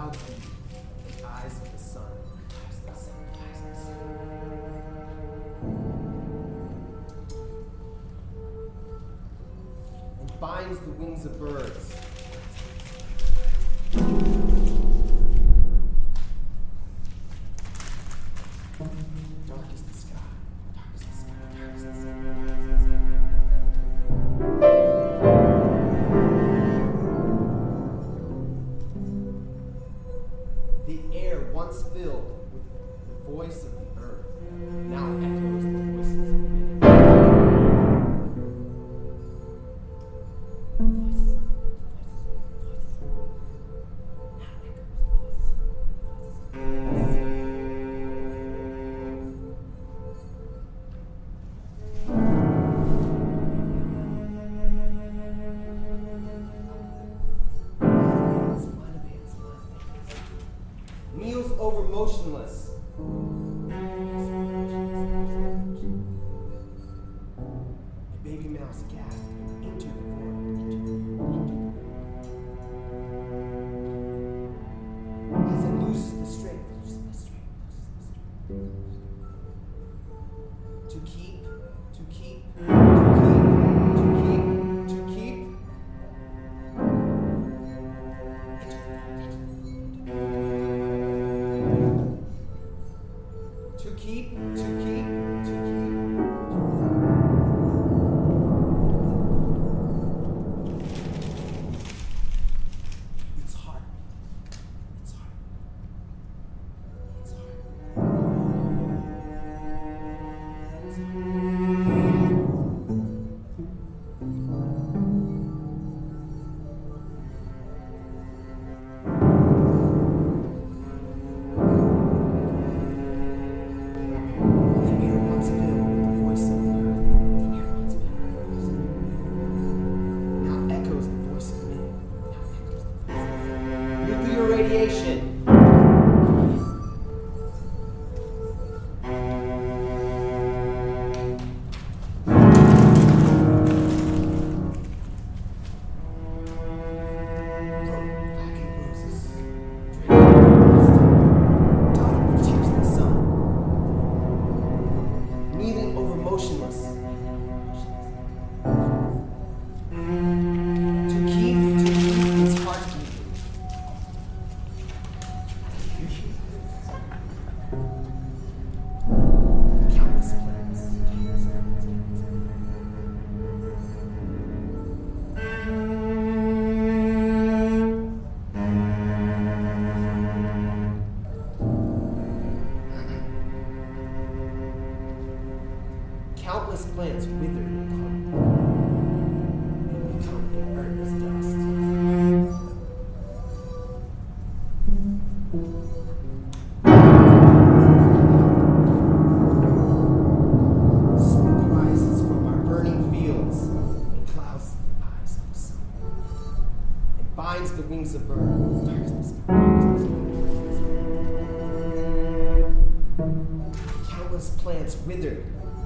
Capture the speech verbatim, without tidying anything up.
clouds the eyes of the sun. And binds the wings of birds. Dark as the sky, dark as the sky, dark as the sky, dark as the sky. The air once filled with the voice of the earth, now echoes the voices of men. Voices, voices, voices. Now echoes the voices of men. Kneels over motionless. A baby mouse gasped into the void. As it loses the strength, loses the strength, loses the strength. To keep, to keep, to keep, to keep, to keep. To keep, to keep, to keep. It's hard. It's hard. It's hard. It's radiation. Kneeling over motionless. To keep, to keep its heart beating. Countless plants. Countless plants withered and crumbled and become inert as dust. Smoke rises from our burning fields and clouds the eyes of the sun and binds the wings of birds. Dark as the sky, dark as the sky, dark as the sky. Countless plants withered